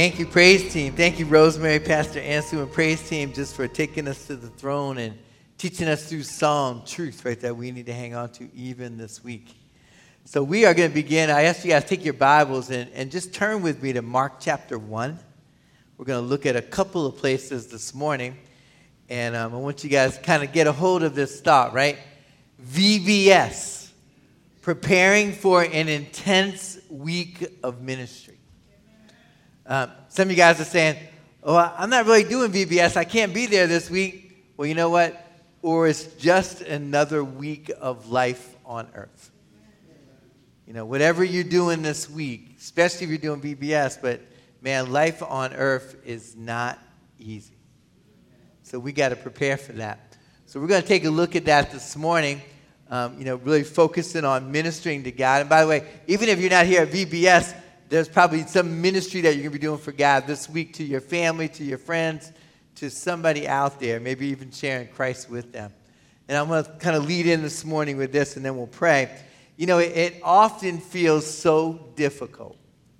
Thank you, praise team. Thank you, Rosemary, Pastor Ansu, and praise team, just for taking us to the throne and teaching us through Psalm truth, right, that we need to hang on to even this week. So we are going to begin. I ask you guys to take your Bibles and just turn with me to Mark chapter 1. We're going to look at a couple of places this morning. And I want you guys to kind of get a hold of this thought, right? VBS, preparing for an intense week of ministry. Some of you guys are saying, oh, I'm not really doing VBS. I can't be there this week. Well, you know what? Or it's just another week of life on earth. You know, whatever you're doing this week, especially if you're doing VBS, but man, life on earth is not easy. So we got to prepare for that. So we're going to take a look at that this morning, really focusing on ministering to God. And by the way, even if you're not here at VBS, there's probably some ministry that you're going to be doing for God this week to your family, to your friends, to somebody out there, maybe even sharing Christ with them. And I'm going to kind of lead in this morning with this, and then we'll pray. You know, it often feels so difficult.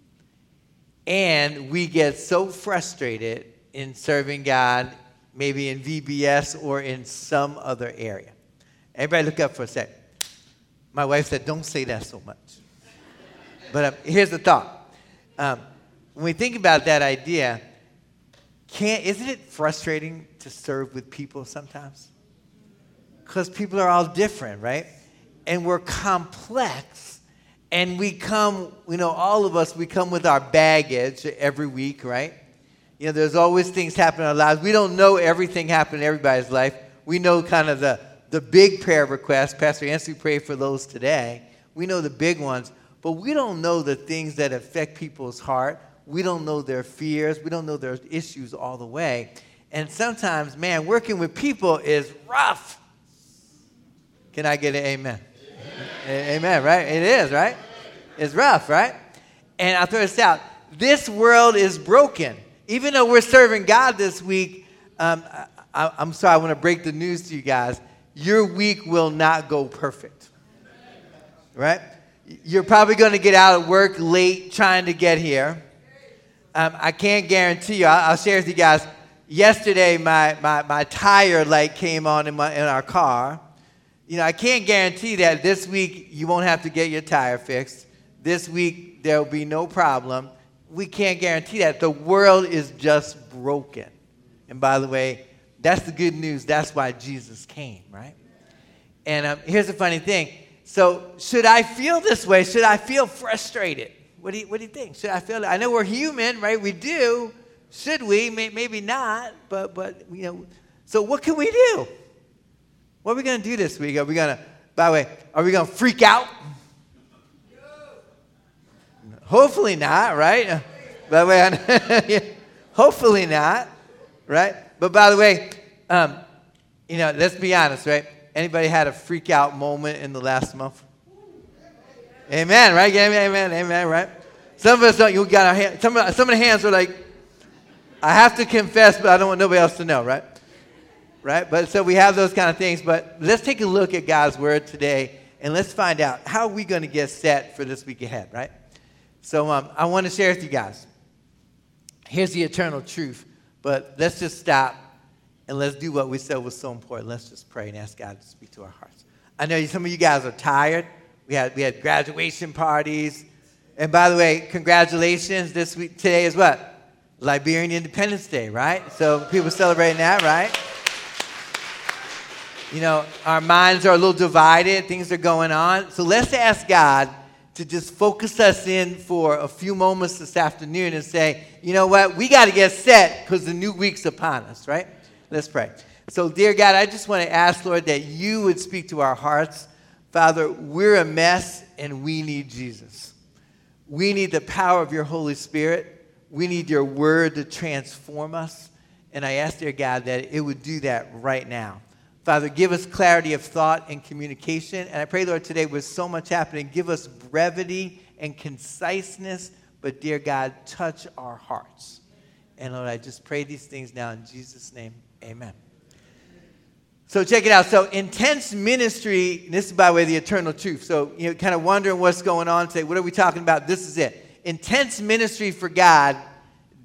And we get so frustrated in serving God, maybe in VBS or in some other area. Everybody look up for a second. My wife said, don't say that so much. But here's the thought. When we think about that idea, isn't it frustrating to serve with people sometimes? Because people are all different, right? And we're complex. And we come, all of us, we come with our baggage every week, right? You know, there's always things happening in our lives. We don't know everything happening in everybody's life. We know kind of the big prayer requests. Pastor Anthony prayed for those today. We know the big ones. But we don't know the things that affect people's heart. We don't know their fears. We don't know their issues all the way. And sometimes, man, working with people is rough. Can I get an amen? Amen, right? It is, right? It's rough, right? And I'll throw this out. This world is broken. Even though we're serving God this week, I'm sorry, I want to break the news to you guys. Your week will not go perfect, right? You're probably going to get out of work late trying to get here. I can't guarantee you. I'll share with you guys. Yesterday, my tire light came on in our car. You know, I can't guarantee that this week you won't have to get your tire fixed. This week there will be no problem. We can't guarantee that. The world is just broken. And by the way, that's the good news. That's why Jesus came, right? And here's the funny thing. So should I feel this way? Should I feel frustrated? What do you think? Should I feel that? I know we're human, right? We do. Should we? Maybe not. But so what can we do? What are we going to do this week? Are we going to freak out? Hopefully not, right? By the way, hopefully not, right? But by the way, let's be honest, right? Anybody had a freak out moment in the last month? Amen, right? Amen, right? Some of us don't. You got our hand. Some of the hands are like, I have to confess, but I don't want nobody else to know, right? Right? But so we have those kind of things. But let's take a look at God's word today, and let's find out how are we going to get set for this week ahead, right? So I want to share with you guys. Here's the eternal truth. But let's just stop. And let's do what we said was so important. Let's just pray and ask God to speak to our hearts. I know some of you guys are tired. We had graduation parties. And by the way, congratulations. This week, today is what? Liberian Independence Day, right? So people celebrating that, right? You know, our minds are a little divided. Things are going on. So let's ask God to just focus us in for a few moments this afternoon and say, you know what? We got to get set because the new week's upon us, right? Let's pray. So, dear God, I just want to ask, Lord, that you would speak to our hearts. Father, we're a mess, and we need Jesus. We need the power of your Holy Spirit. We need your word to transform us. And I ask, dear God, that it would do that right now. Father, give us clarity of thought and communication. And I pray, Lord, today with so much happening, give us brevity and conciseness. But, dear God, touch our hearts. And, Lord, I just pray these things now in Jesus' name. Amen. So check it out. So intense ministry, this is by the way the eternal truth. So kind of wondering what's going on today. What are we talking about? This is it. Intense ministry for God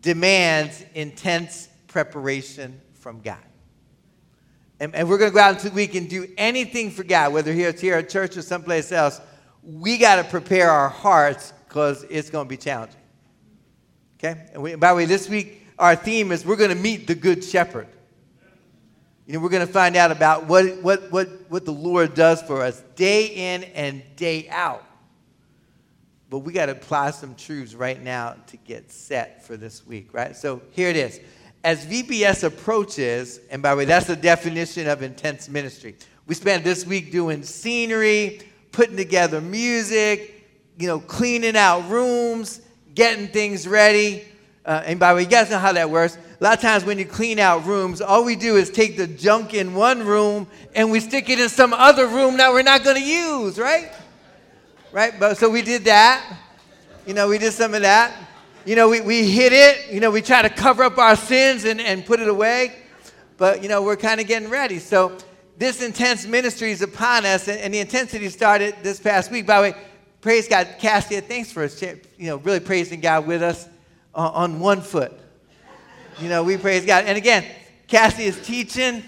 demands intense preparation from God. And we're going to go out into the week and do anything for God, whether it's here at church or someplace else. We got to prepare our hearts because it's going to be challenging. Okay? And by the way, this week, our theme is we're going to meet the Good Shepherd. We're going to find out about what the Lord does for us day in and day out. But we got to apply some truths right now to get set for this week, right? So here it is. As VBS approaches, and by the way, that's the definition of intense ministry. We spent this week doing scenery, putting together music, cleaning out rooms, getting things ready. And by the way, you guys know how that works. A lot of times when you clean out rooms, all we do is take the junk in one room and we stick it in some other room that we're not going to use, right? Right? But so we did that. We did some of that. We hid it. We try to cover up our sins and put it away. But, we're kind of getting ready. So this intense ministry is upon us, and the intensity started this past week. By the way, praise God. Cassie, thanks for really praising God with us on one foot. We praise God. And again, Cassie is teaching,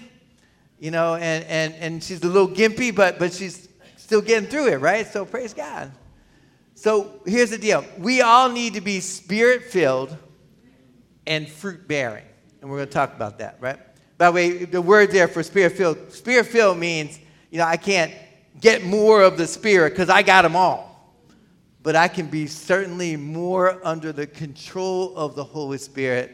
and she's a little gimpy, but she's still getting through it, right? So praise God. So here's the deal. We all need to be spirit-filled and fruit-bearing. And we're going to talk about that, right? By the way, the word there for spirit-filled means, I can't get more of the Spirit because I got them all. But I can be certainly more under the control of the Holy Spirit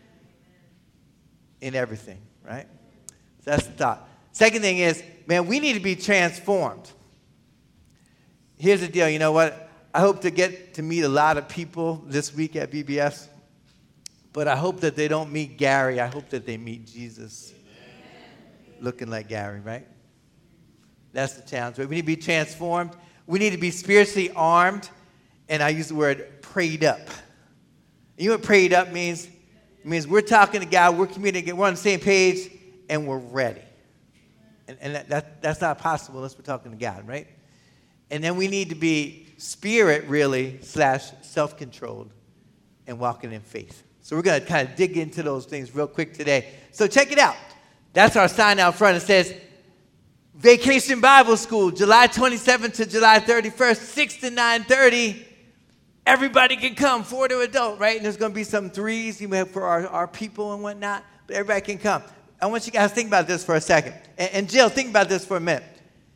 in everything, right? So that's the thought. Second thing is, man, we need to be transformed. Here's the deal. You know what? I hope to get to meet a lot of people this week at VBS, but I hope that they don't meet Gary. I hope that they meet Jesus looking like Gary, right? That's the challenge. Right? We need to be transformed. We need to be spiritually armed, and I use the word prayed up. You know what prayed up means? It means we're talking to God, we're communicating, we're on the same page, and we're ready. And that's not possible unless we're talking to God, right? And then we need to be spirit really / self-controlled and walking in faith. So we're going to kind of dig into those things real quick today. So check it out. That's our sign out front. It says, Vacation Bible School, July 27th to July 31st, 6 to 9:30. Everybody can come, 4 to adult, right? And there's going to be some threes for our people and whatnot, but everybody can come. I want you guys to think about this for a second. And Jill, think about this for a minute.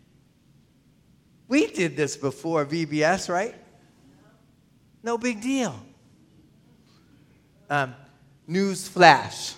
We did this before VBS, right? No big deal. News flash.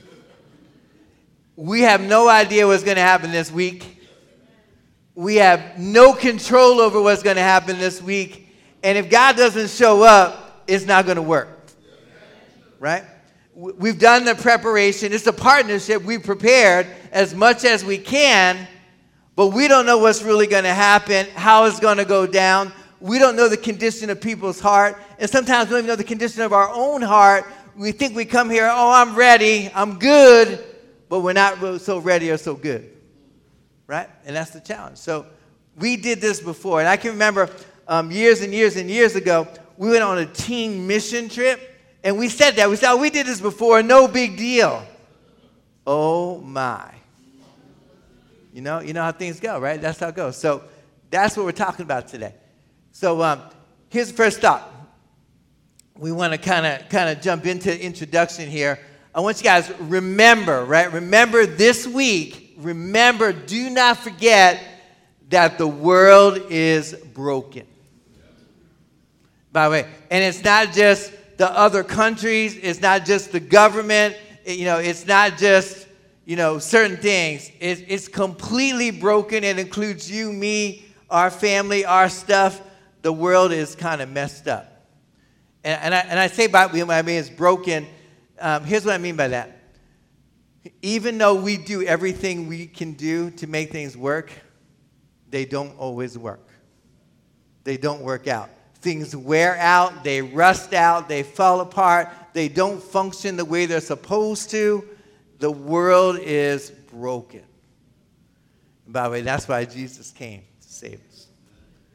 We have no idea what's going to happen this week. We have no control over what's going to happen this week. And if God doesn't show up, it's not going to work. Right? We've done the preparation. It's a partnership. We've prepared as much as we can. But we don't know what's really going to happen, how it's going to go down. We don't know the condition of people's heart. And sometimes we don't even know the condition of our own heart. We think we come here, I'm ready, I'm good, but we're not so ready or so good. Right? And that's the challenge. So we did this before. And I can remember years and years and years ago, we went on a teen mission trip. And we said that. We said, we did this before, no big deal. Oh, my. You know how things go, right? That's how it goes. So that's what we're talking about today. So here's the first thought. We want to kind of jump into introduction here. I want you guys to remember, right? Remember this week, do not forget that the world is broken. By the way, and it's not just the other countries. It's not just the government. It's not just certain things. It's completely broken. It includes you, me, our family, our stuff. The world is kind of messed up. And I say by what I mean it's broken. Here's what I mean by that. Even though we do everything we can do to make things work, they don't always work. They don't work out. Things wear out, they rust out, they fall apart, they don't function the way they're supposed to. The world is broken. And by the way, that's why Jesus came to save us.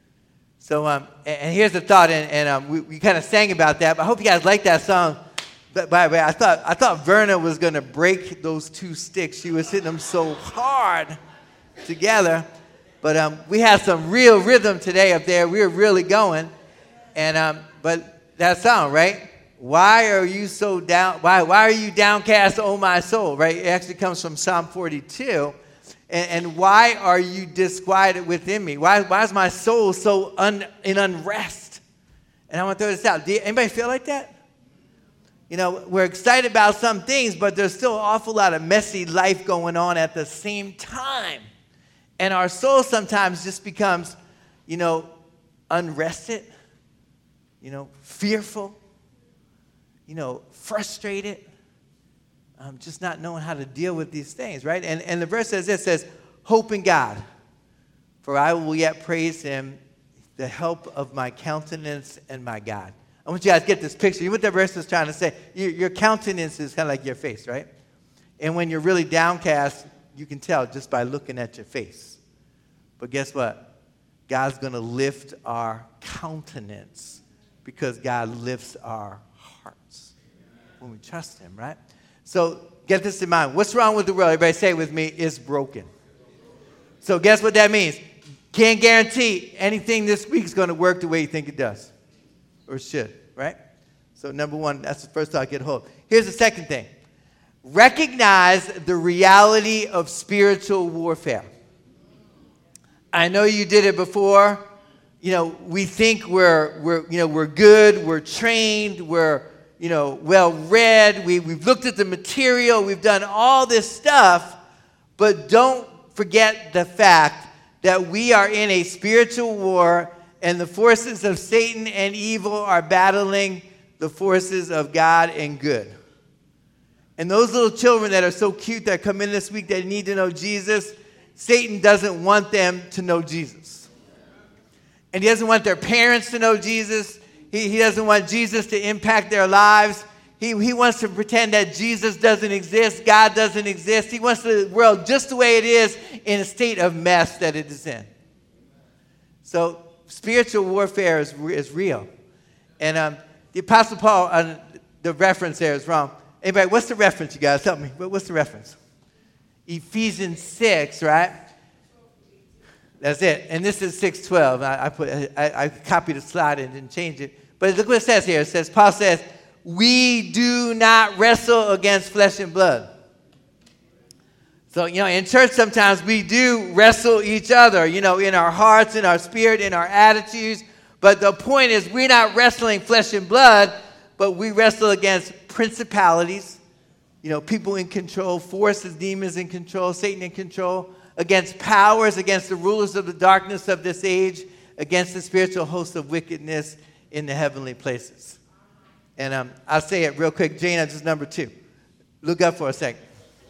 So, and here's the thought, and we kind of sang about that, but I hope you guys like that song. But by the way, I thought Verna was going to break those two sticks. She was hitting them so hard together. But we had some real rhythm today up there. We were really going. And but that song, right? Why are you so down? Why are you downcast, O my soul? Right? It actually comes from Psalm 42. And why are you disquieted within me? Why is my soul so in unrest? And I want to throw this out. Anybody feel like that? You know, we're excited about some things, but there's still an awful lot of messy life going on at the same time. And our soul sometimes just becomes, unrested, fearful, frustrated, just not knowing how to deal with these things, right? And the verse says this, says, hope in God, for I will yet praise him, the help of my countenance and my God. I want you guys to get this picture. You know what that verse is trying to say? Your countenance is kind of like your face, right? And when you're really downcast, you can tell just by looking at your face. But guess what? God's going to lift our countenance because God lifts our hearts when we trust him, right? So get this in mind. What's wrong with the world? Everybody say it with me. It's broken. So guess what that means? Can't guarantee anything this week is going to work the way you think it does or should, right? So number one, that's the first thought I get hold. Here's the second thing. Recognize the reality of spiritual warfare. I know you did it before. We think we're good, we're trained, we're, well read. We've looked at the material, we've done all this stuff, but don't forget the fact that we are in a spiritual war and the forces of Satan and evil are battling the forces of God and good. And those little children that are so cute that come in this week that need to know Jesus, Satan doesn't want them to know Jesus. And he doesn't want their parents to know Jesus. He doesn't want Jesus to impact their lives. He wants to pretend that Jesus doesn't exist, God doesn't exist. He wants the world just the way it is in a state of mess that it is in. So spiritual warfare is real. And the Apostle Paul, the reference there is wrong. Anybody, what's the reference, you guys? Help me. What's the reference? Ephesians 6, right? That's it. And this is 6:12. I copied the slide and didn't change it. But look what it says here. It says, Paul says, we do not wrestle against flesh and blood. So, in church sometimes we do wrestle each other, in our hearts, in our spirit, in our attitudes. But the point is we're not wrestling flesh and blood, but we wrestle against principalities, people in control, forces, demons in control, Satan in control, against powers, against the rulers of the darkness of this age, against the spiritual host of wickedness in the heavenly places. And I'll say it real quick. Jane, just number 2. Look up for a second.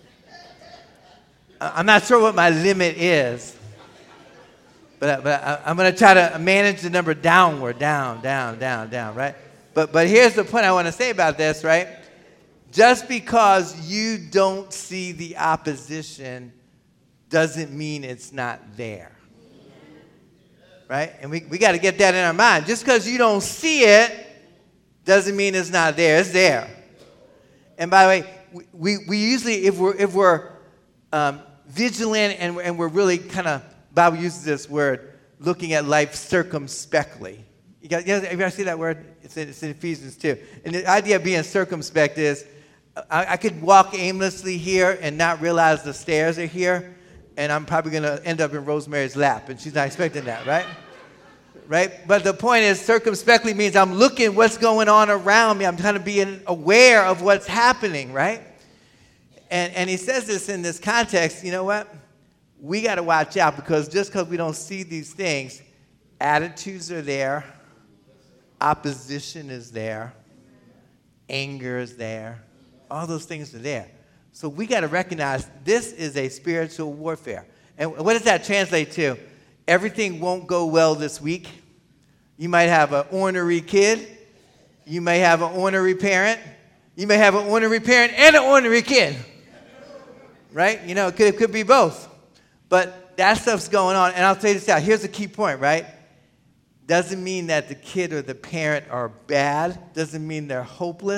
I'm not sure what my limit is, but I'm going to try to manage the number downward, down, right? But here's the point I want to say about this, right? Just because you don't see the opposition doesn't mean it's not there. Right? And we got to get that in our mind. Just because you don't see it doesn't mean it's not there. It's there. And by the way, we usually, if we're vigilant and we're really kind of, Bible uses this word, looking at life circumspectly. You guys see that word? It's in Ephesians 2. And the idea of being circumspect is, I could walk aimlessly here and not realize the stairs are here, and I'm probably going to end up in Rosemary's lap, and she's not expecting that, right? Right? But the point is, circumspectly means I'm looking what's going on around me. I'm kind of being aware of what's happening, right? And he says this in this context, you know what? We got to watch out because just because we don't see these things, attitudes are there, opposition is there, anger is there. All those things are there. So we got to recognize this is a spiritual warfare. And what does that translate to? Everything won't go well this week. You might have an ornery kid. You may have an ornery parent. You may have an ornery parent and an ornery kid. Right? It could be both. But that stuff's going on. And I'll tell you this out. Here's the key point, right? Doesn't mean that the kid or the parent are bad. Doesn't mean they're hopeless.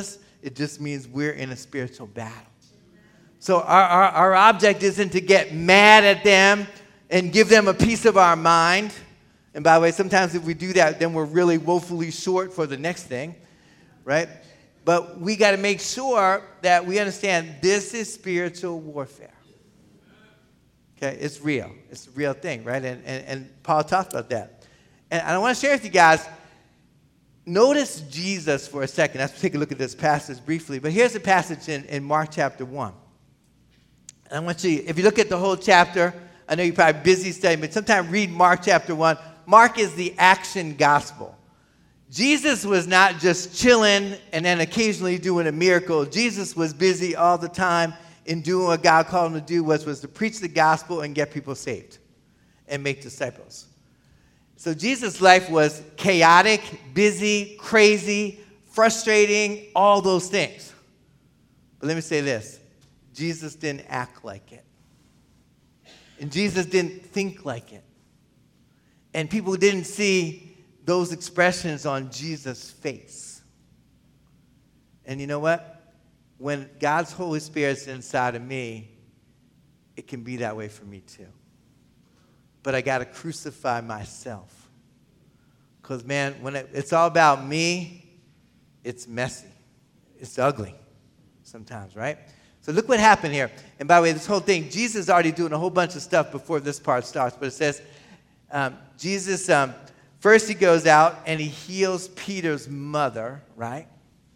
It just means we're in a spiritual battle. So our object isn't to get mad at them and give them a piece of our mind. And by the way, sometimes if we do that, then we're really woefully short for the next thing, right? But we got to make sure that we understand this is spiritual warfare. Okay, it's real. It's a real thing, right? And Paul talked about that. And I want to share with you guys, notice Jesus for a second. Let's take a look at this passage briefly. But here's a passage in Mark chapter 1. And I want you, if you look at the whole chapter, I know you're probably busy studying, but sometime read Mark chapter 1. Mark is the action gospel. Jesus was not just chilling and then occasionally doing a miracle. Jesus was busy all the time in doing what God called him to do, was to preach the gospel and get people saved and make disciples. So Jesus' life was chaotic, busy, crazy, frustrating, all those things. But let me say this. Jesus didn't act like it. And Jesus didn't think like it. And people didn't see those expressions on Jesus' face. And you know what? When God's Holy Spirit's inside of me, it can be that way for me too. But I got to crucify myself. Because, man, when it's all about me, it's messy. It's ugly sometimes, right? So look what happened here. And by the way, this whole thing, Jesus is already doing a whole bunch of stuff before this part starts. But it says, Jesus, first he goes out and he heals Peter's mother, right?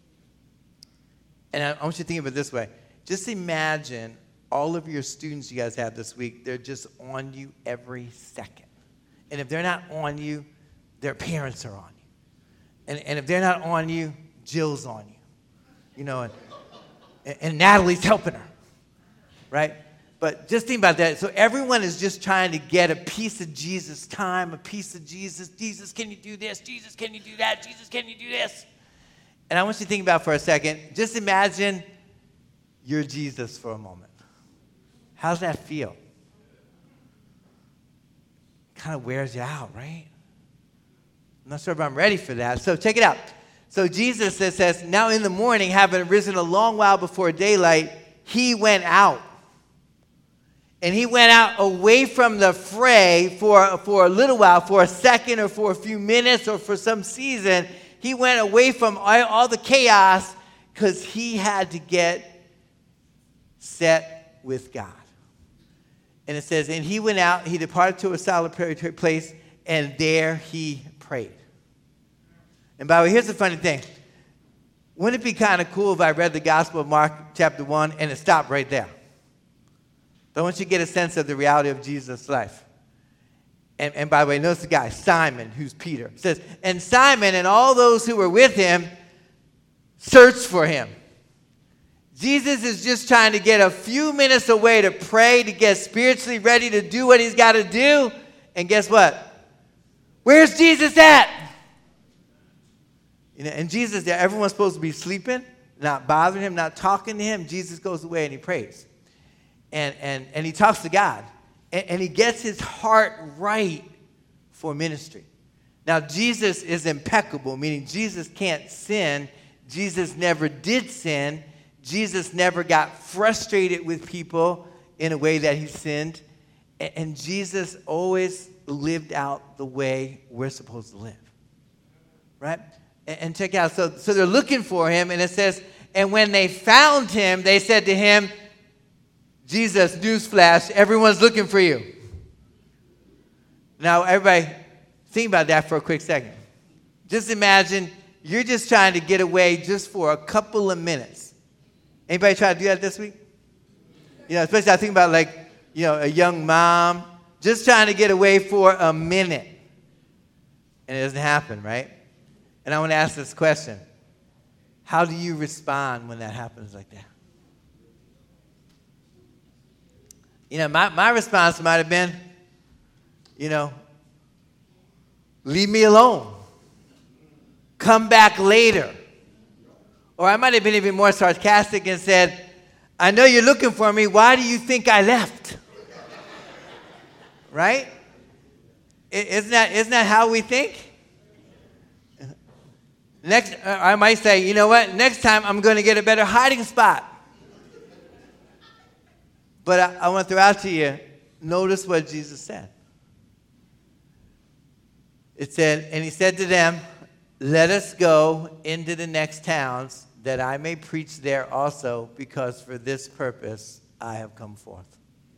And I want you to think of it this way. Just imagine all of your students you guys have this week, they're just on you every second. And if they're not on you, their parents are on you. And if they're not on you, Jill's on you. You know, and Natalie's helping her, right? But just think about that. So everyone is just trying to get a piece of Jesus' time, a piece of Jesus. Jesus, can you do this? Jesus, can you do that? Jesus, can you do this? And I want you to think about for a second, just imagine you're Jesus for a moment. How's that feel? Kind of wears you out, right? I'm not sure if I'm ready for that. So check it out. So Jesus says, now in the morning, having risen a long while before daylight, he went out. And he went out away from the fray for a little while, for a second or for a few minutes or for some season. He went away from all the chaos because he had to get set with God. And it says, and he went out, he departed to a solitary place, and there he prayed. And by the way, here's the funny thing. Wouldn't it be kind of cool if I read the Gospel of Mark chapter 1 and it stopped right there? But I want you to get a sense of the reality of Jesus' life. And by the way, notice the guy, Simon, who's Peter. It says, and Simon and all those who were with him searched for him. Jesus is just trying to get a few minutes away to pray, to get spiritually ready to do what he's got to do. And guess what? Where's Jesus at? You know, and Jesus, everyone's supposed to be sleeping, not bothering him, not talking to him. Jesus goes away and he prays. And he talks to God. And he gets his heart right for ministry. Now, Jesus is impeccable, meaning Jesus can't sin. Jesus never did sin. Jesus never got frustrated with people in a way that he sinned. And Jesus always lived out the way we're supposed to live. Right? And check out, so they're looking for him, and it says, and when they found him, they said to him, Jesus, newsflash, everyone's looking for you. Now, everybody, think about that for a quick second. Just imagine you're just trying to get away just for a couple of minutes. Anybody try to do that this week? You know, especially I think about like, you know, a young mom just trying to get away for a minute. And it doesn't happen, right? And I want to ask this question. How do you respond when that happens like that? You know, my response might have been, you know, leave me alone. Come back later. Or I might have been even more sarcastic and said, I know you're looking for me. Why do you think I left? Right? Isn't that how we think? I might say, you know what? Next time I'm going to get a better hiding spot. But I want to throw out to you, notice what Jesus said. It said, and he said to them, let us go into the next towns, that I may preach there also, because for this purpose I have come forth.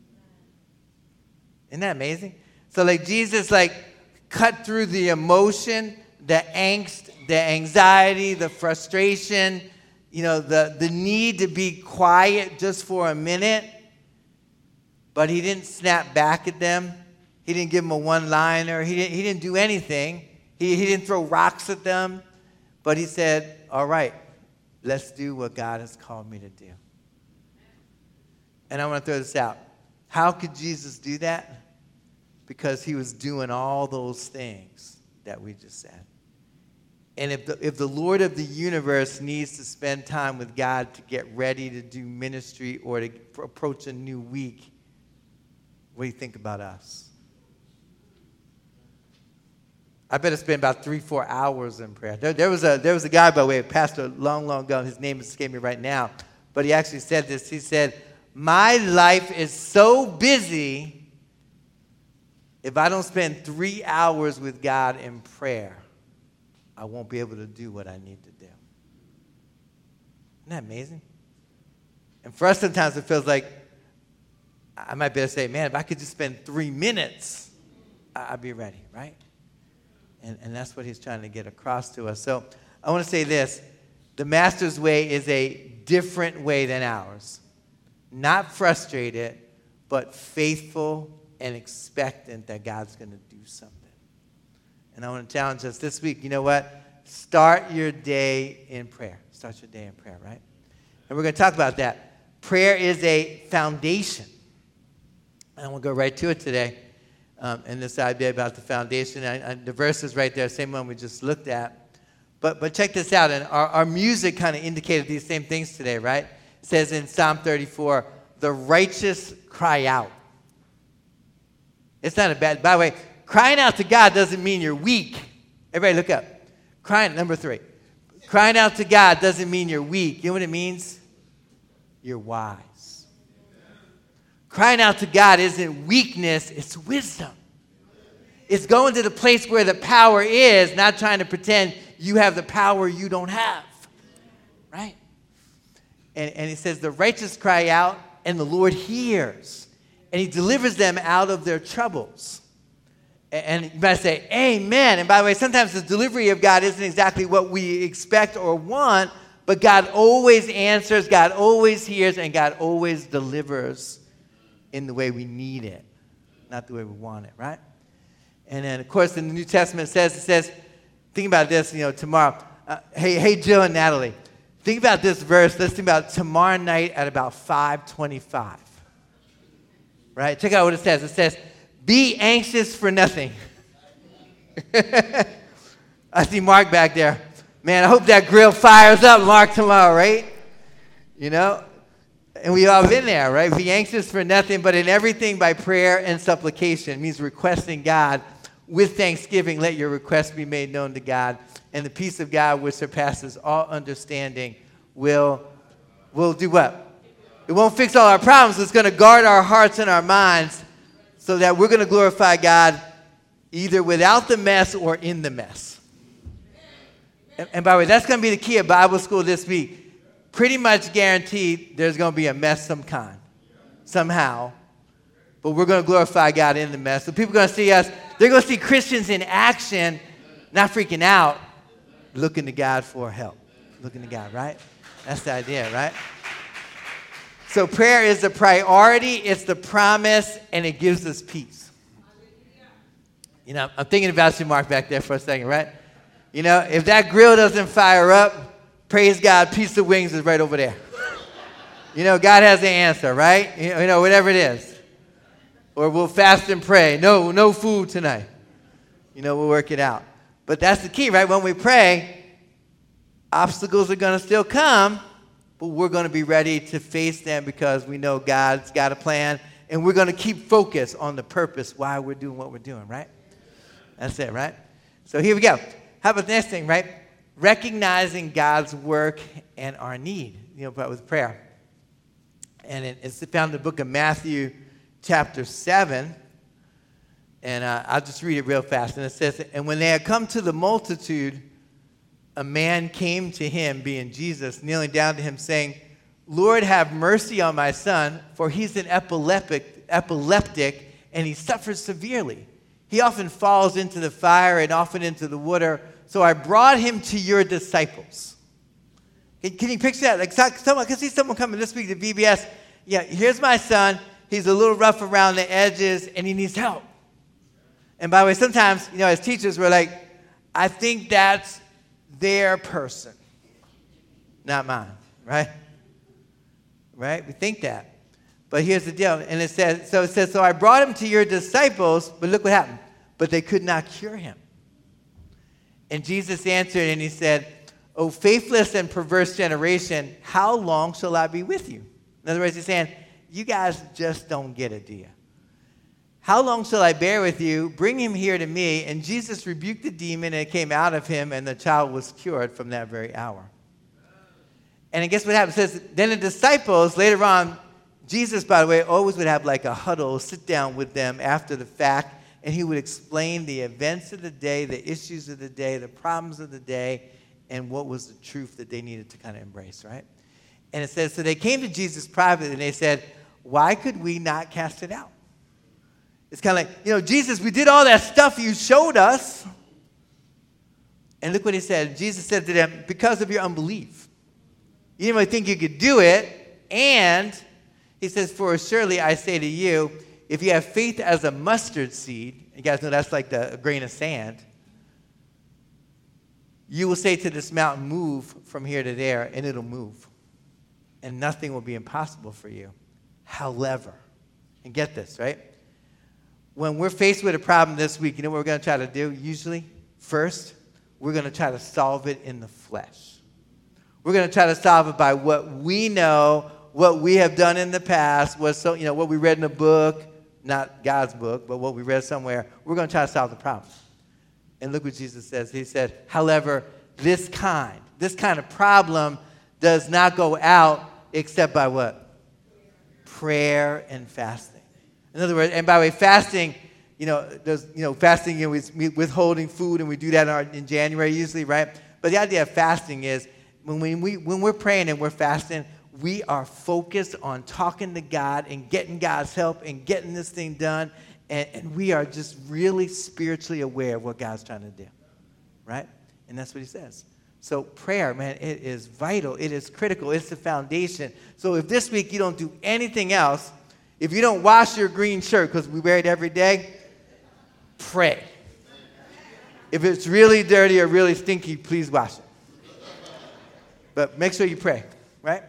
Isn't that amazing? So like Jesus cut through the emotion, the angst, the anxiety, the frustration, the need to be quiet just for a minute. But he didn't snap back at them. He didn't give them a one-liner. He didn't do anything. He didn't throw rocks at them. But he said, all right, let's do what God has called me to do. And I want to throw this out. How could Jesus do that? Because he was doing all those things that we just said. And if the Lord of the universe needs to spend time with God to get ready to do ministry or to approach a new week, what do you think about us? I better spend about 3-4 hours in prayer. There was a guy, by the way, a pastor long ago. His name escapes me right now. But he actually said this. He said, my life is so busy, if I don't spend 3 hours with God in prayer, I won't be able to do what I need to do. Isn't that amazing? And for us, sometimes it feels like, I might be able to say, man, if I could just spend 3 minutes, I'd be ready, right? And that's what he's trying to get across to us. So I want to say this. The Master's way is a different way than ours. Not frustrated, but faithful and expectant that God's going to do something. And I want to challenge us this week. You know what? Start your day in prayer. Start your day in prayer, right? And we're going to talk about that. Prayer is a foundation. And I want to go right to it today. And this idea about the foundation. And the verse is right there, same one we just looked at. But check this out. And our music kind of indicated these same things today, right? It says in Psalm 34, the righteous cry out. It's not a bad, by the way, crying out to God doesn't mean you're weak. Everybody look up. Number 3. Crying out to God doesn't mean you're weak. You know what it means? You're wise. Crying out to God isn't weakness, it's wisdom. It's going to the place where the power is, not trying to pretend you have the power you don't have. Right? And he says, the righteous cry out, and the Lord hears. And he delivers them out of their troubles. And you might say, amen. And by the way, sometimes the delivery of God isn't exactly what we expect or want, but God always answers, God always hears, and God always delivers in the way we need it, not the way we want it, right? And then, of course, in the New Testament it says, think about this, tomorrow. Hey, Jill and Natalie, think about this verse. Let's think about tomorrow night at about 5:25. Right? Check out what it says. It says, be anxious for nothing. I see Mark back there. Man, I hope that grill fires up, Mark, tomorrow, right? And we all been there, right? Be anxious for nothing, but in everything by prayer and supplication. It means requesting God with thanksgiving. Let your requests be made known to God. And the peace of God, which surpasses all understanding, will do what? It won't fix all our problems. It's going to guard our hearts and our minds so that we're going to glorify God either without the mess or in the mess. And by the way, that's going to be the key of Bible school this week. Pretty much guaranteed there's going to be a mess some kind, somehow. But we're going to glorify God in the mess. So people are going to see us. They're going to see Christians in action, not freaking out, looking to God for help. Looking to God, right? That's the idea, right? So prayer is the priority, it's the promise, and it gives us peace. I'm thinking about you, Mark, back there for a second, right? If that grill doesn't fire up, praise God, piece of wings is right over there. God has the answer, right? Whatever it is. Or we'll fast and pray. No food tonight. We'll work it out. But that's the key, right? When we pray, obstacles are going to still come, but we're going to be ready to face them because we know God's got a plan, and we're going to keep focus on the purpose why we're doing what we're doing, right? That's it, right? So here we go. How about the next thing, right? recognizing God's work and our need, but with prayer. And it's found in the book of Matthew chapter 7. And I'll just read it real fast. And it says, and when they had come to the multitude, a man came to him, being Jesus, kneeling down to him, saying, Lord, have mercy on my son, for he's an epileptic, and he suffers severely. He often falls into the fire and often into the water. So I brought him to your disciples. Can you picture that? Like someone, I can see someone coming this week to VBS. Yeah, here's my son. He's a little rough around the edges, and he needs help. And by the way, sometimes, as teachers, we're like, I think that's their person, not mine, right? Right? We think that. But here's the deal. And it says, so I brought him to your disciples, but look what happened. But they could not cure him. And Jesus answered, and he said, O faithless and perverse generation, how long shall I be with you? In other words, he's saying, you guys just don't get it, do you? How long shall I bear with you? Bring him here to me. And Jesus rebuked the demon, and it came out of him, and the child was cured from that very hour. And guess what happened? It says, then the disciples, later on, Jesus, by the way, always would have like a huddle, sit down with them after the fact, and he would explain the events of the day, the issues of the day, the problems of the day, and what was the truth that they needed to kind of embrace, right? And it says, so they came to Jesus privately, and they said, why could we not cast it out? It's kind of like, Jesus, we did all that stuff you showed us. And look what he said. Jesus said to them, because of your unbelief. You didn't really think you could do it. And he says, for surely I say to you, if you have faith as a mustard seed, you guys know that's like a grain of sand, you will say to this mountain, move from here to there, and it'll move. And nothing will be impossible for you. However, and get this, right? When we're faced with a problem this week, you know what we're going to try to do? Usually, first, we're going to try to solve it in the flesh. We're going to try to solve it by what we know, what we have done in the past, what we read in a book, not God's book, but what we read somewhere. We're going to try to solve the problem. And look what Jesus says. He said, however, this kind of problem does not go out except by what? Prayer and fasting. In other words, and by the way, fasting, fasting, we withholding food, and we do that in January usually, right? But the idea of fasting is when we're praying and we're fasting, we are focused on talking to God and getting God's help and getting this thing done, and we are just really spiritually aware of what God's trying to do, right? And that's what he says. So prayer, man, it is vital. It is critical. It's the foundation. So if this week you don't do anything else, if you don't wash your green shirt, because we wear it every day, pray. If it's really dirty or really stinky, please wash it. But make sure you pray, right?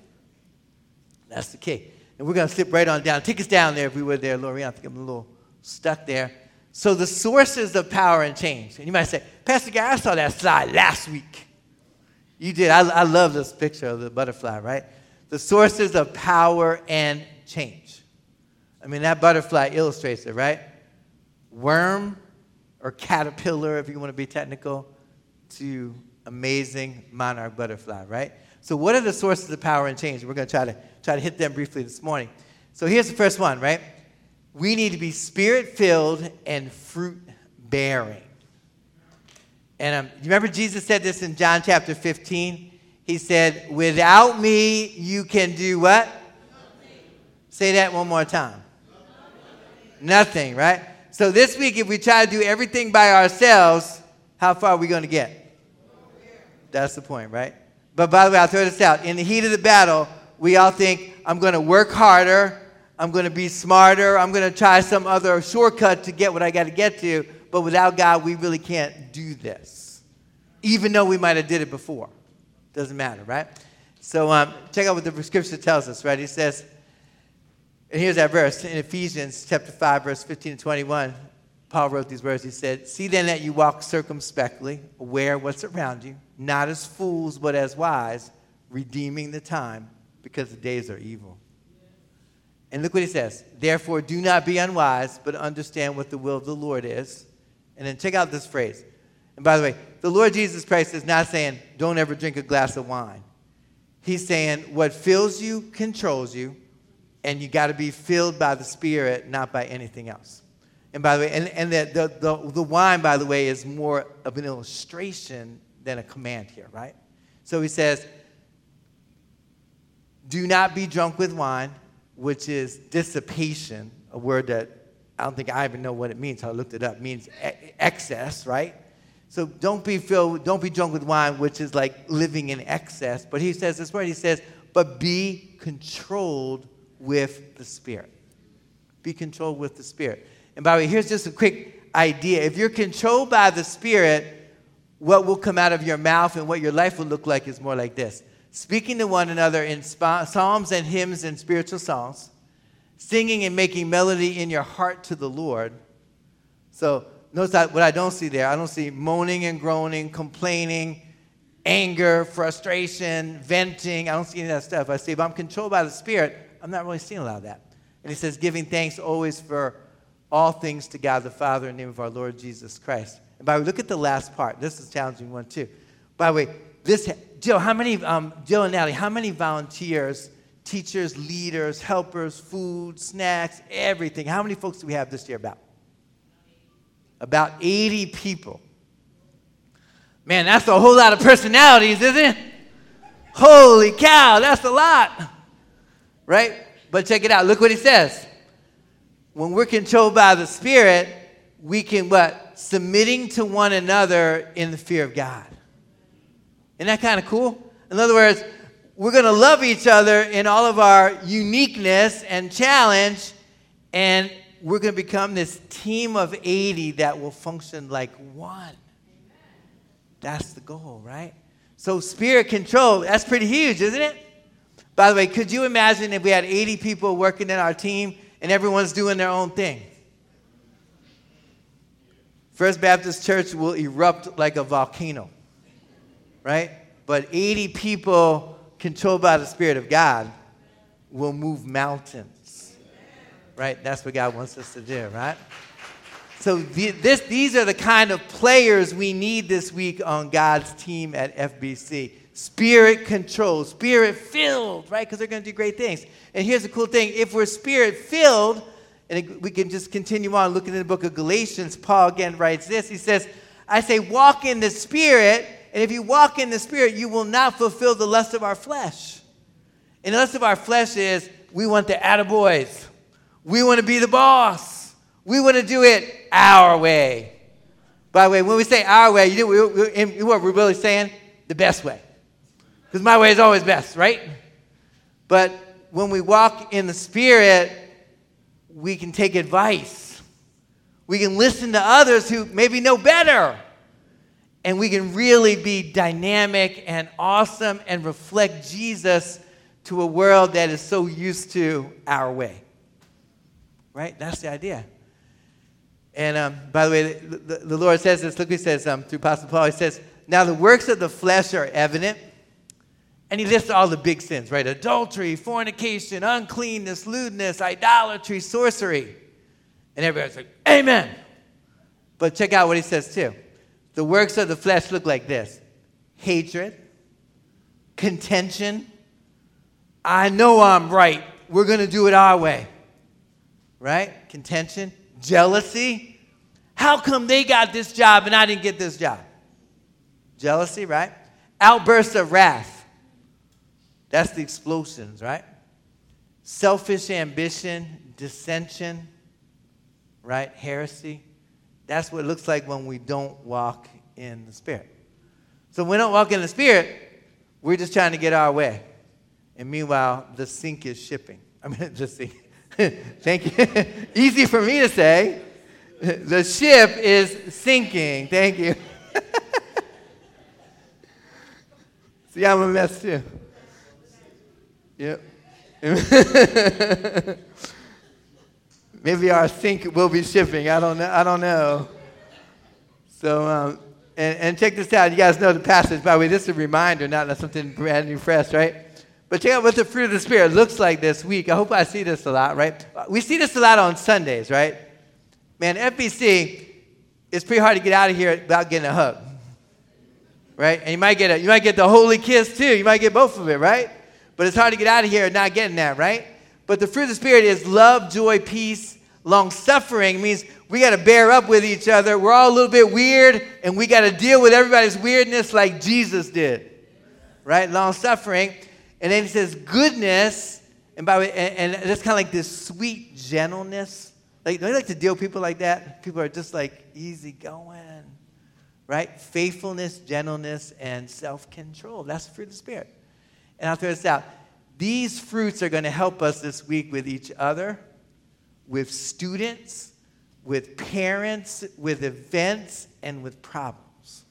That's the key. And we're going to slip right on down. Take us down there if we were there, Lorianne. I think I'm a little stuck there. So the sources of power and change. And you might say, Pastor Guy, I saw that slide last week. You did. I love this picture of the butterfly, right? The sources of power and change. I mean, that butterfly illustrates it, right? Worm or caterpillar, if you want to be technical, to amazing monarch butterfly, right? So what are the sources of power and change? We're going to try to hit them briefly this morning. So here's the first one, right? We need to be spirit-filled and fruit-bearing. And you remember Jesus said this in John chapter 15? He said, without me, you can do what? Nothing. Say that one more time. Nothing, right? So this week, if we try to do everything by ourselves, how far are we going to get? That's the point, right? But by the way, I'll throw this out. In the heat of the battle, we all think, I'm going to work harder, I'm going to be smarter, I'm going to try some other shortcut to get what I got to get to. But without God, we really can't do this, even though we might have did it before. Doesn't matter, right? So check out what the scripture tells us, right? He says, and here's that verse in Ephesians chapter 5, verse 15 to 21. Paul wrote these words. He said, see then that you walk circumspectly, aware of what's around you, not as fools, but as wise, redeeming the time, because the days are evil. And look what he says. Therefore, do not be unwise, but understand what the will of the Lord is. And then check out this phrase. And by the way, the Lord Jesus Christ is not saying, don't ever drink a glass of wine. He's saying what fills you controls you, and you got to be filled by the Spirit, not by anything else. And by the way, and the wine, by the way, is more of an illustration than a command here, right? So he says, do not be drunk with wine, which is dissipation, a word that I don't think I even know what it means. So I looked it up. It means excess, right? So don't be drunk with wine, which is like living in excess. But he says this word, he says, but be controlled with the Spirit. Be controlled with the Spirit. And by the way, here's just a quick idea. If you're controlled by the Spirit, what will come out of your mouth and what your life will look like is more like this. Speaking to one another in psalms and hymns and spiritual songs, singing and making melody in your heart to the Lord. So notice what I don't see there. I don't see moaning and groaning, complaining, anger, frustration, venting. I don't see any of that stuff. I see if I'm controlled by the Spirit, I'm not really seeing a lot of that. And he says, giving thanks always for all things to God the Father in the name of our Lord Jesus Christ. And by the way, look at the last part. This is a challenging one too. By the way, Jill and Natalie, how many volunteers, teachers, leaders, helpers, food, snacks, everything, how many folks do we have this year about? About 80 people. Man, that's a whole lot of personalities, isn't it? Holy cow, that's a lot. Right? But check it out. Look what he says. When we're controlled by the Spirit, we can what? Submitting to one another in the fear of God. Isn't that kind of cool? In other words, we're going to love each other in all of our uniqueness and challenge, and we're going to become this team of 80 that will function like one. That's the goal, right? So Spirit control, that's pretty huge, isn't it? By the way, could you imagine if we had 80 people working in our team and everyone's doing their own thing? First Baptist Church will erupt like a volcano, right? But 80 people controlled by the Spirit of God will move mountains, right? That's what God wants us to do, right? So these are the kind of players we need this week on God's team at FBC. Spirit controlled, Spirit filled, right? Because they're going to do great things. And here's the cool thing. If we're Spirit filled, and we can just continue on looking in the book of Galatians, Paul again writes this. He says, I say walk in the Spirit, and if you walk in the Spirit, you will not fulfill the lust of our flesh. And the lust of our flesh is we want the attaboys. We want to be the boss. We want to do it our way. By the way, when we say our way, you know what we're really saying? The best way. Because my way is always best, right? But when we walk in the Spirit, we can take advice. We can listen to others who maybe know better. And we can really be dynamic and awesome and reflect Jesus to a world that is so used to our way. Right? That's the idea. And by the way, the Lord says this. Look what he says through Apostle Paul. He says, now the works of the flesh are evident. And he lists all the big sins, right? Adultery, fornication, uncleanness, lewdness, idolatry, sorcery. And everybody's like, amen. But check out what he says too. The works of the flesh look like this. Hatred, contention. I know I'm right. We're going to do it our way. Right? Contention. Jealousy. How come they got this job and I didn't get this job? Jealousy, right? Outbursts of wrath. That's the explosions, right? Selfish ambition, dissension, right? Heresy. That's what it looks like when we don't walk in the Spirit. So when we don't walk in the Spirit, we're just trying to get our way. And meanwhile, the sink is shipping. I mean, the sink. Thank you. Easy for me to say. The ship is sinking. Thank you. See, I'm a mess too. Yep. Maybe our sink will be shipping. I don't know. So, and check this out. You guys know the passage. By the way, this is a reminder, not something brand new, fresh, right? But check out what the fruit of the Spirit looks like this week. I hope I see this a lot, right? We see this a lot on Sundays, right? Man, FBC, it's pretty hard to get out of here without getting a hug. right? And you might get the holy kiss too. You might get both of it, right? But it's hard to get out of here not getting that, right? But the fruit of the Spirit is love, joy, peace, long-suffering. Means we got to bear up with each other. We're all a little bit weird, and we got to deal with everybody's weirdness like Jesus did, right? Long-suffering. And then he says goodness, and that's kind of like this sweet gentleness. Like, don't you like to deal with people like that? People are just like easy going, right? Faithfulness, gentleness, and self-control. That's the fruit of the Spirit. And I'll throw this out. These fruits are going to help us this week with each other, with students, with parents, with events, and with problems.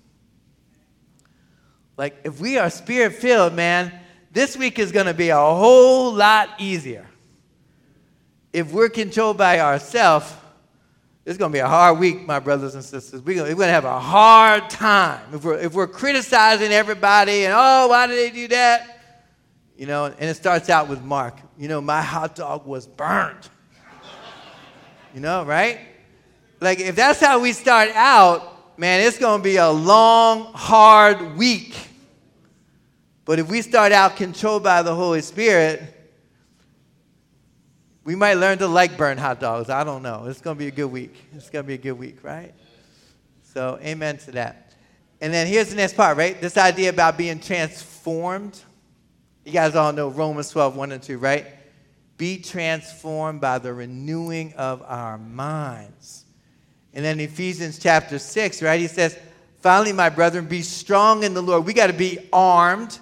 Like, if we are Spirit-filled, man, this week is going to be a whole lot easier. If we're controlled by ourselves, it's going to be a hard week, my brothers and sisters. We're going to have a hard time. If we're criticizing everybody and, oh, why did they do that? You know, and it starts out with Mark. You know, my hot dog was burned. You know, right? Like, if that's how we start out, man, it's going to be a long, hard week. But if we start out controlled by the Holy Spirit, we might learn to like burnt hot dogs. I don't know. It's going to be a good week. It's going to be a good week, right? So, amen to that. And then here's the next part, right? This idea about being transformed. You guys all know Romans 12, 1 and 2, right? Be transformed by the renewing of our minds. And then Ephesians chapter 6, right? He says, finally, my brethren, be strong in the Lord. We got to be armed,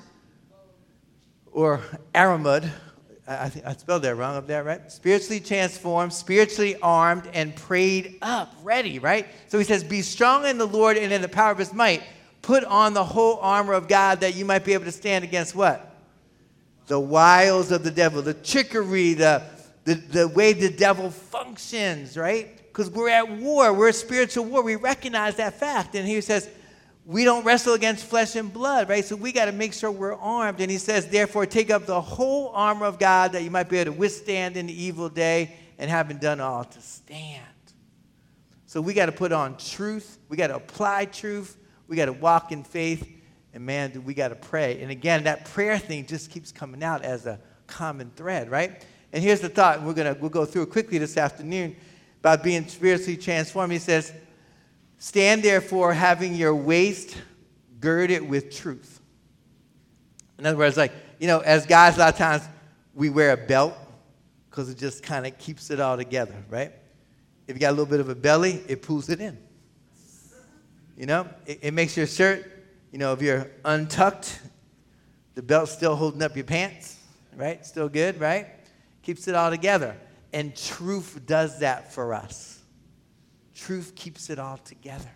or aramud. I think I spelled that wrong up there, right? Spiritually transformed, spiritually armed, and prayed up, ready, right? So he says, be strong in the Lord and in the power of his might. Put on the whole armor of God that you might be able to stand against what? The wiles of the devil, the trickery, the way the devil functions, right? Because we're at war. We're a spiritual war. We recognize that fact. And he says, we don't wrestle against flesh and blood, right? So we got to make sure we're armed. And he says, therefore, take up the whole armor of God that you might be able to withstand in the evil day, and having done all to stand. So we got to put on truth. We got to apply truth. We got to walk in faith. And man, we got to pray. And again, that prayer thing just keeps coming out as a common thread, right? And here's the thought. We'll go through it quickly this afternoon about being spiritually transformed. He says, stand therefore having your waist girded with truth. In other words, like, you know, as guys, a lot of times we wear a belt because it just kind of keeps it all together, right? If you got a little bit of a belly, it pulls it in. You know, it makes your shirt, you know, if you're untucked, the belt's still holding up your pants, right? Still good, right? Keeps it all together. And truth does that for us. Truth keeps it all together.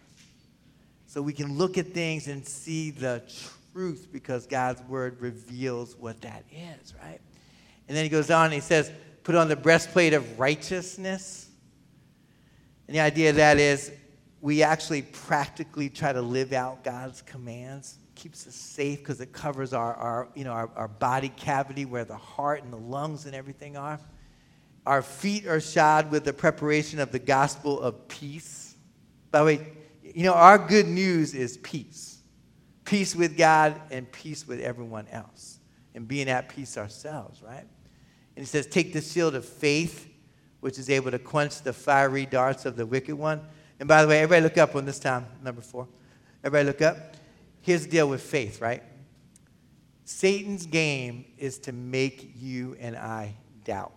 So we can look at things and see the truth because God's word reveals what that is, right? And then he goes on and he says, put on the breastplate of righteousness. And the idea of that is we actually practically try to live out God's commands. Keeps us safe because it covers our body cavity where the heart and the lungs and everything are. Our feet are shod with the preparation of the gospel of peace. By the way, you know, our good news is peace. Peace with God and peace with everyone else. And being at peace ourselves, right? And he says, take the shield of faith, which is able to quench the fiery darts of the wicked one. And by the way, everybody look up on this time, number 4. Everybody look up. Here's the deal with faith, right? Satan's game is to make you and I doubt.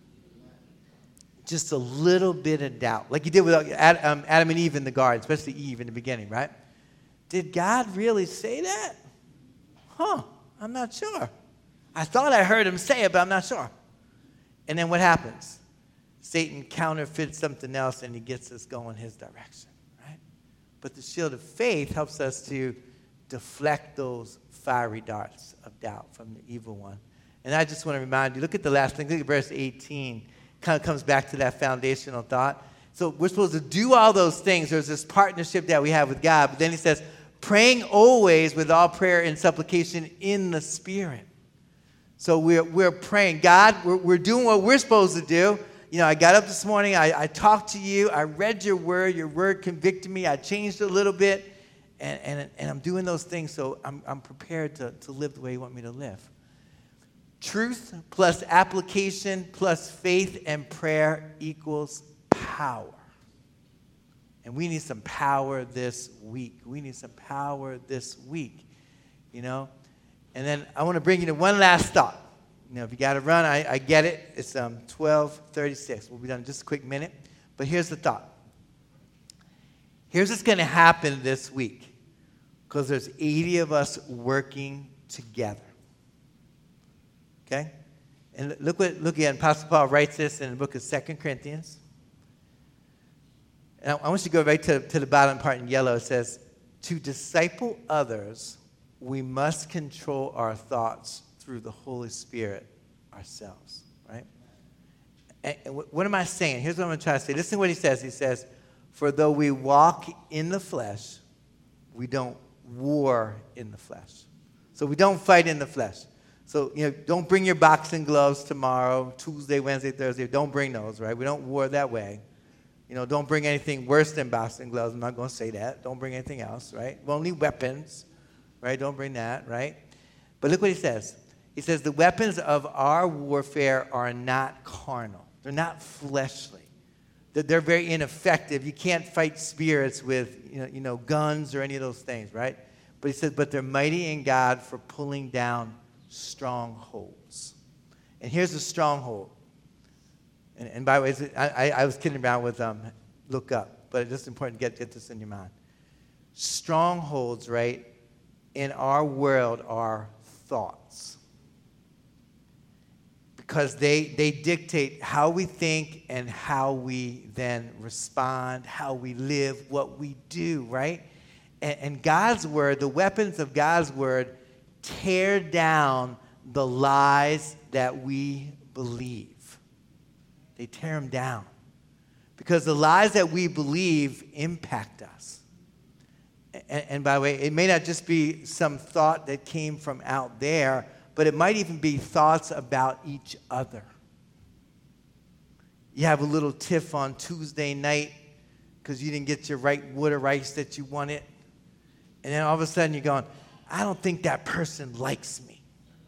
Just a little bit of doubt. Like he did with Adam and Eve in the garden, especially Eve in the beginning, right? Did God really say that? I'm not sure. I thought I heard him say it, but I'm not sure. And then what happens? Satan counterfeits something else and he gets us going his direction, right? But the shield of faith helps us to deflect those fiery darts of doubt from the evil one. And I just want to remind you, look at the last thing, look at verse 18. Kind of comes back to that foundational thought. So we're supposed to do all those things. There's this partnership that we have with God. But then he says, praying always with all prayer and supplication in the Spirit. So we're praying. God, we're doing what we're supposed to do. You know, I got up this morning. I talked to you. I read your word. Your word convicted me. I changed a little bit. And I'm doing those things so I'm prepared to live the way you want me to live. Truth plus application plus faith and prayer equals power. And we need some power this week. We need some power this week, you know. And then I want to bring you to one last thought. You know, if you got to run, I get it. It's 12:36. We'll be done in just a quick minute. But here's the thought. Here's what's going to happen this week, because there's 80 of us working together. Okay? And look again, Apostle Paul writes this in the book of 2 Corinthians. And I want you to go right to the bottom part in yellow. It says, to disciple others, we must control our thoughts through the Holy Spirit ourselves, right? And what am I saying? Here's what I'm going to try to say. Listen to what he says. He says, for though we walk in the flesh, we don't war in the flesh. So we don't fight in the flesh. So, you know, don't bring your boxing gloves tomorrow, Tuesday, Wednesday, Thursday. Don't bring those, right? We don't war that way. You know, don't bring anything worse than boxing gloves. I'm not going to say that. Don't bring anything else, right? We won't need weapons, right? Don't bring that, right? But look what he says. He says, the weapons of our warfare are not carnal. They're not fleshly. They're very ineffective. You can't fight spirits with, you know, guns or any of those things, right? But he says, but they're mighty in God for pulling down strongholds. And here's a stronghold. And by the way, I was kidding around with look up, but it's just important to get this in your mind. Strongholds, right, in our world are thoughts. Because they dictate how we think and how we then respond, how we live, what we do, right? And God's word, the weapons of God's word, tear down the lies that we believe. They tear them down. Because the lies that we believe impact us. And by the way, it may not just be some thought that came from out there, but it might even be thoughts about each other. You have a little tiff on Tuesday night because you didn't get your right water rice that you wanted. And then all of a sudden you're going, I don't think that person likes me.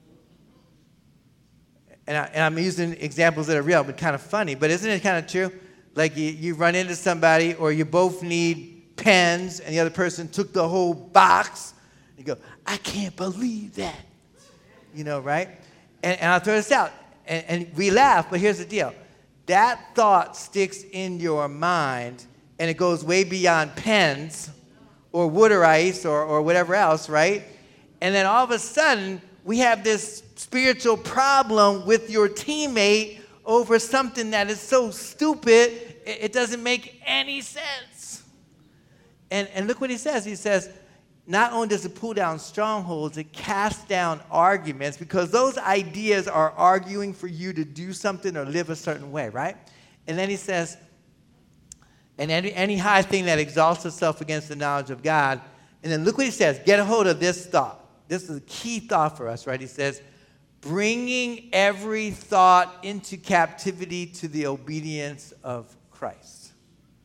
And I'm using examples that are real, but kind of funny. But isn't it kind of true? Like you run into somebody, or you both need pens, and the other person took the whole box. You go, I can't believe that. You know, right? And I'll throw this out. And we laugh, but here's the deal. That thought sticks in your mind, and it goes way beyond pens or water ice or whatever else, right? And then all of a sudden, we have this spiritual problem with your teammate over something that is so stupid, it doesn't make any sense. And look what he says. He says, not only does it pull down strongholds, it casts down arguments, because those ideas are arguing for you to do something or live a certain way, right? And then he says, and any high thing that exalts itself against the knowledge of God. And then look what he says. Get a hold of this thought. This is a key thought for us, right? He says, bringing every thought into captivity to the obedience of Christ.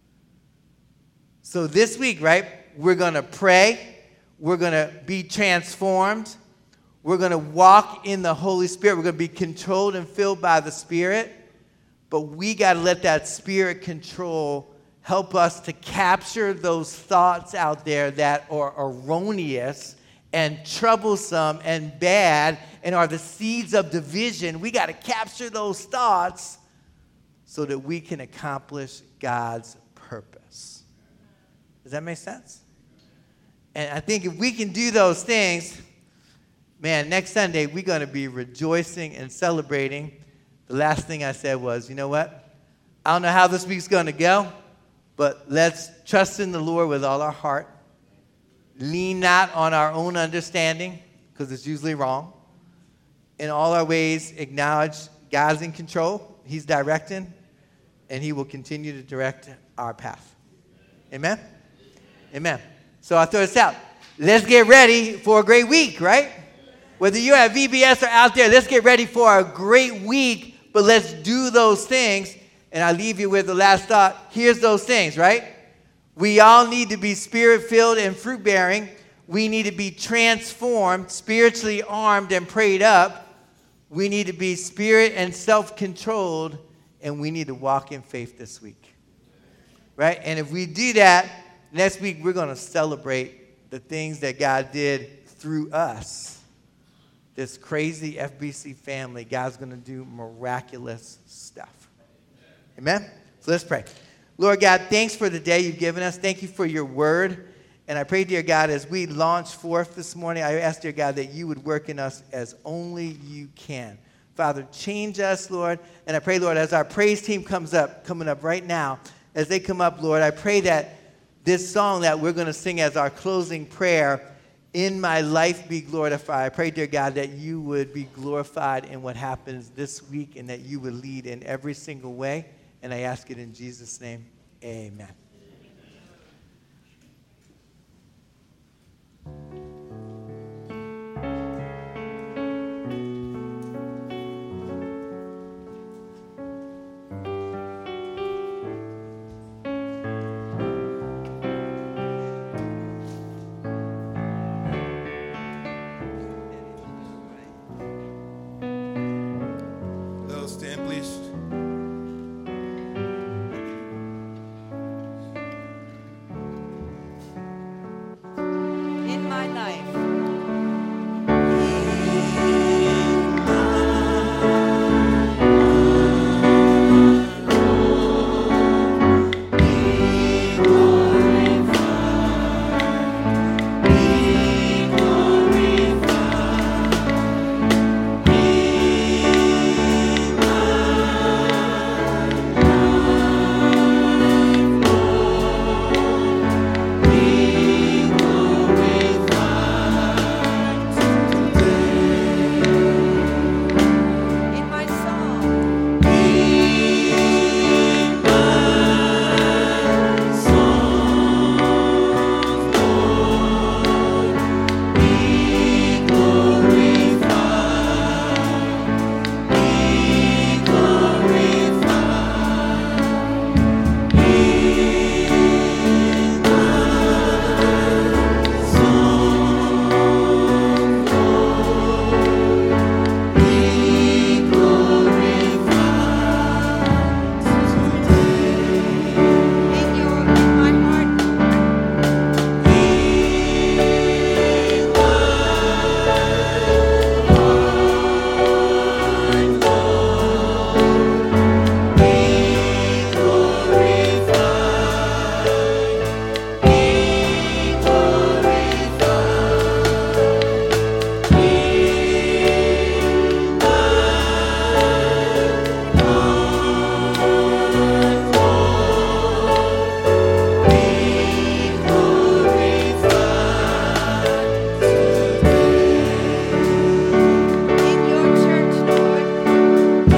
So this week, right, we're going to pray. We're going to be transformed. We're going to walk in the Holy Spirit. We're going to be controlled and filled by the Spirit. But we got to let that Spirit control help us to capture those thoughts out there that are erroneous and troublesome and bad and are the seeds of division. We got to capture those thoughts so that we can accomplish God's purpose. Does that make sense? And I think if we can do those things, man, next Sunday we're going to be rejoicing and celebrating. The last thing I said was, you know what? I don't know how this week's going to go, but let's trust in the Lord with all our heart. Lean not on our own understanding, because it's usually wrong. In all our ways, acknowledge God's in control. He's directing, and he will continue to direct our path. Amen? Amen. So I throw this out. Let's get ready for a great week, right? Whether you're at VBS or out there, let's get ready for a great week, but let's do those things. And I leave you with the last thought. Here's those things, right? We all need to be spirit-filled and fruit-bearing. We need to be transformed, spiritually armed and prayed up. We need to be spirit and self-controlled, and we need to walk in faith this week. Right? And if we do that, next week we're going to celebrate the things that God did through us. This crazy FBC family, God's going to do miraculous stuff. Amen? So let's pray. Lord God, thanks for the day you've given us. Thank you for your word. And I pray, dear God, as we launch forth this morning, I ask, dear God, that you would work in us as only you can. Father, change us, Lord. And I pray, Lord, as our praise team coming up right now, as they come up, Lord, I pray that this song that we're going to sing as our closing prayer, "In My Life Be Glorified," I pray, dear God, that you would be glorified in what happens this week and that you would lead in every single way. And I ask it in Jesus' name. Amen. Let's stand, please. In my life. In my song. In my heart. In your church, Lord.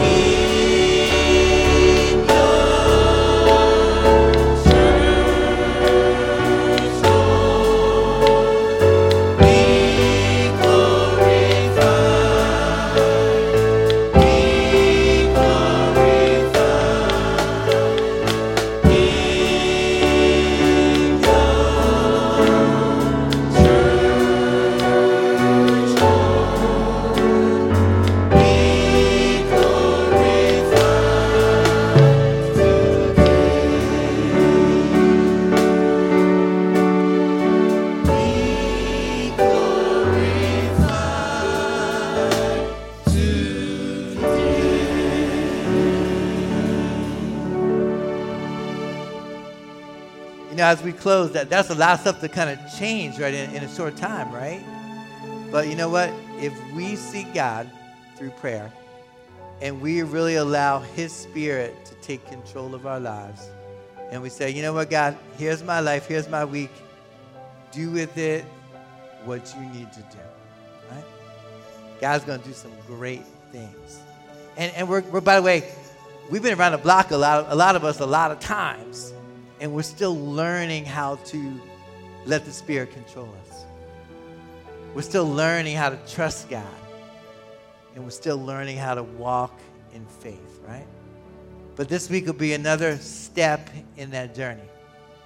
You know, as we close, that's a lot of stuff to kind of change, right, in a short time, right? But you know what? If we seek God through prayer and we really allow His Spirit to take control of our lives, and we say, you know what, God, here's my life, here's my week. Do with it what you need to do, right? God's going to do some great things. And we're by the way, we've been around the block a lot of us a lot of times, and we're still learning how to let the Spirit control us. We're still learning how to trust God, and we're still learning how to walk in faith, right? But this week will be another step in that journey.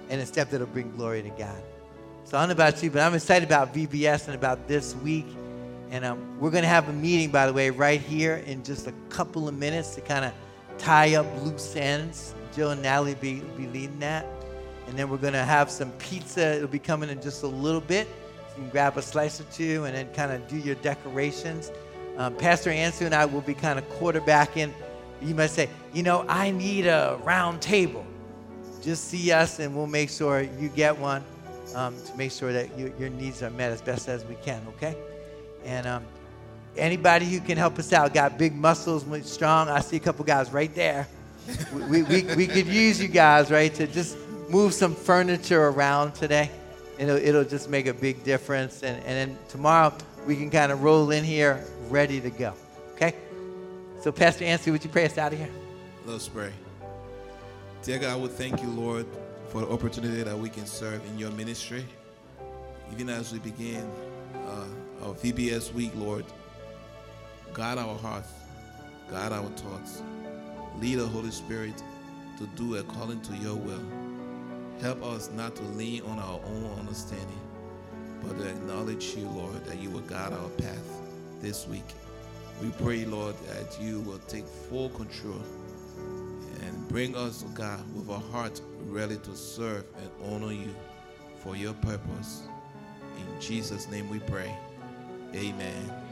and a step that'll bring glory to God. So I don't know about you, but I'm excited about VBS and about this week. And we're going to have a meeting, by the way, right here in just a couple of minutes to kind of tie up loose ends. Jill and Natalie will be leading that. And then we're going to have some pizza. It'll be coming in just a little bit. So you can grab a slice or two and then kind of do your decorations. Pastor Ansel and I will be kind of quarterbacking. You might say, I need a round table. Just see us and we'll make sure you get one to make sure that your needs are met as best as we can, okay? And anybody who can help us out, got big muscles, strong. I see a couple guys right there. We could use you guys, right, to just move some furniture around today. It'll just make a big difference. And then tomorrow we can kind of roll in here ready to go, okay? So Pastor Ansel, would you pray us out of here? Let's pray. Dear God, we thank you, Lord, for the opportunity that we can serve in your ministry. Even as we begin our VBS week, Lord, guide our hearts, guide our thoughts. Lead the Holy Spirit to do according to your will. Help us not to lean on our own understanding, but to acknowledge you, Lord, that you will guide our path this week. We pray, Lord, that you will take full control and bring us, God, with a heart ready to serve and honor you for your purpose. In Jesus' name we pray. Amen.